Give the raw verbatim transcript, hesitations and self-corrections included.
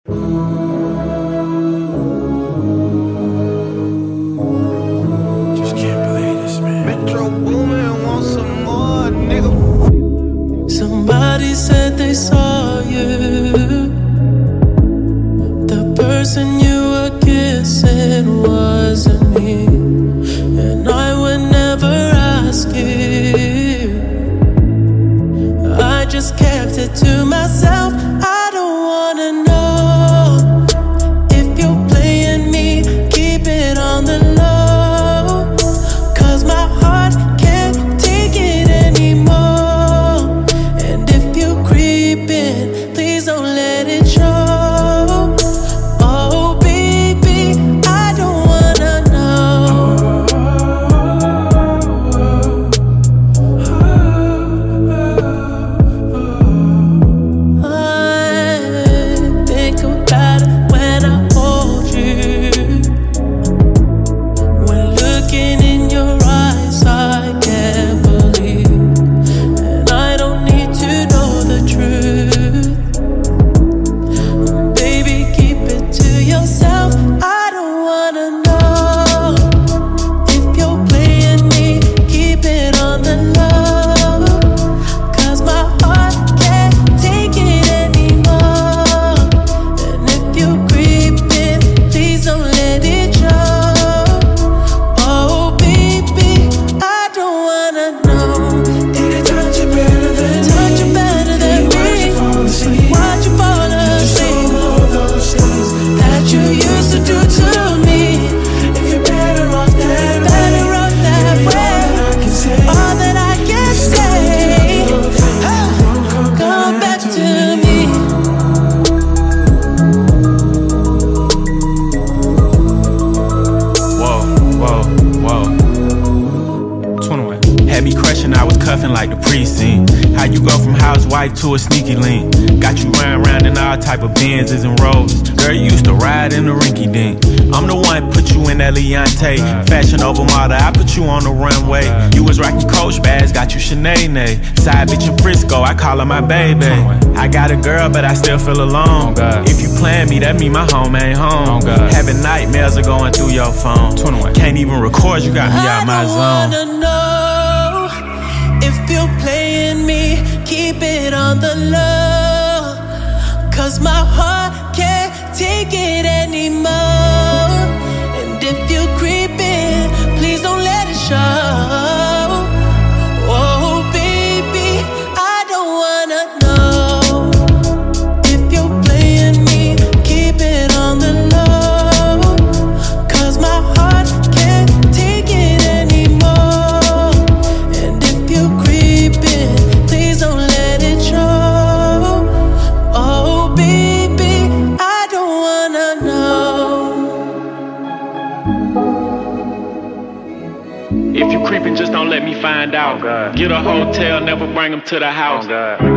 Just can't believe this, man. Metro Boomin want some more, nigga. Somebody said they saw you. The person you were kissing wasn't me, and I would never ask you. I just kept it to myself. I don't wanna know if you're playing me. Keep it on the low, 'cause my heart can't take it anymore. And if you're creeping, please don't let it show. Oh baby, I don't wanna know. I think about it when I hold you. When looking in your eyes, I can't believe. And I don't need to know the truth. Baby, keep it to yourself. I don't wanna know if you're playing me. Keep it on the low, 'cause my heart can't take it anymore. And if you're creeping, please don't let it show. Oh baby, I don't wanna know. Did it touch you better than Touch you better than me? me. Watch you fall asleep. Watch you fall Just asleep. show all those things That you used to do to me. If you're better off that way, Better off that way. all that I can say. All that I can say, ah, come back to me. Whoa, whoa, whoa. twenty-one. Had me crushing, I was cuffing like the precinct. How you go from housewife to a sneaky link? Got you round round in all type of Benzes and Rovers. Girl, you used to ride in the rinky dink. I'm the one put you in that Leontay. Fashion over model, I put you on the runway. You was rocking Coach bags, got you Sinead. Side bitch in Frisco, I call her my baby. I got a girl, but I still feel alone. If you plan me, that mean my home ain't home. Having nightmares are going through your phone. Can't even record, you got me out my I don't zone. wanna know if you're playing me. Keep it on the low, 'cause my heart can't take it anymore. And if you're creeping, please don't let it show. Oh baby, I don't wanna know if you're playing me. Keep it on the low, 'cause my heart can't take it anymore. And if you're creeping, please don't let it show. Oh baby, I don't wanna know. If you creeping, just don't let me find out. Get a hotel, never bring them to the house.